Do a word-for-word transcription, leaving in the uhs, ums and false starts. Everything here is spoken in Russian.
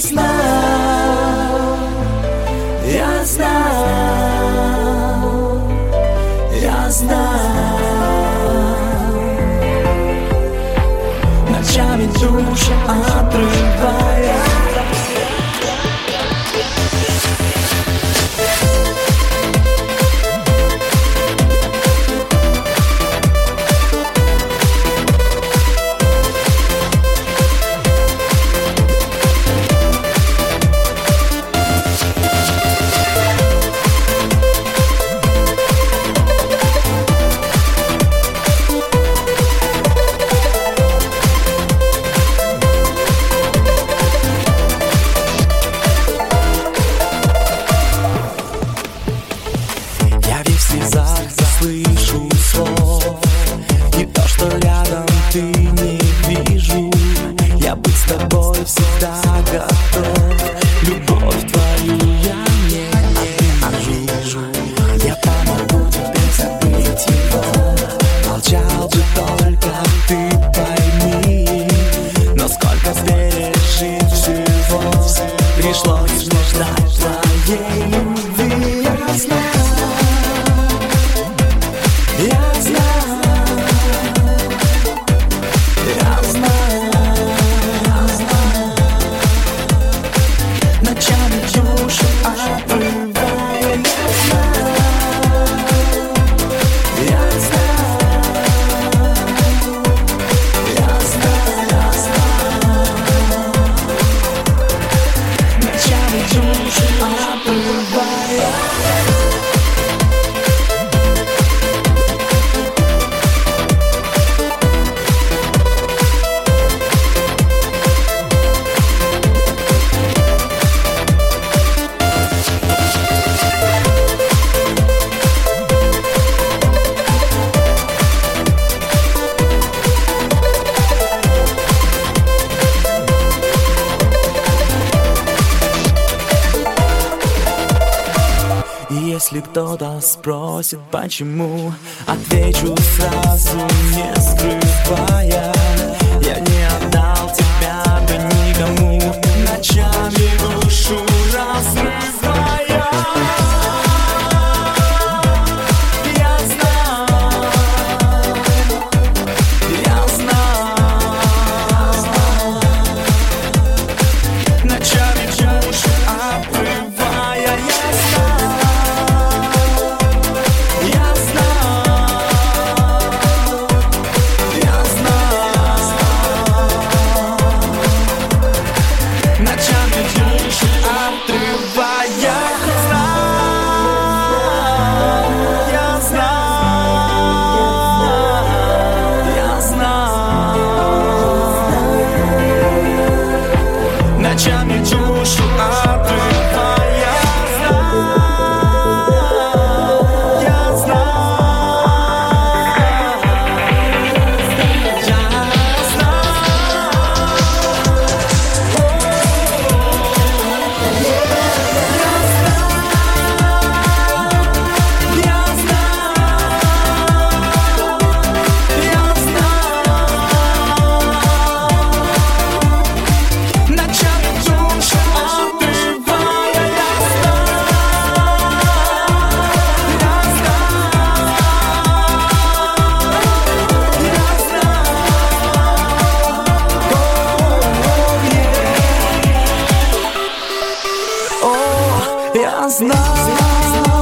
знал, я знал, я знал. Ночами душу отрывая. Слышу слов, и то, что рядом ты не вижу. Я быть с тобой всегда готов. Любовь твою я не вижу. Я помогу тебе забыть его. Молчал бы только ты, пойми. Но сколько пережить всего, пришлось мне ждать твоей любви. Я знаю. Если кто-то спросит, почему, отвечу сразу, не скрывая. Я не отдал тебя бы никому, ночами душу разрывая. Я знал, я знал, ночами душу обрывая. Я знал. Ночами душу обрывая. Я знал, я знал, я знал.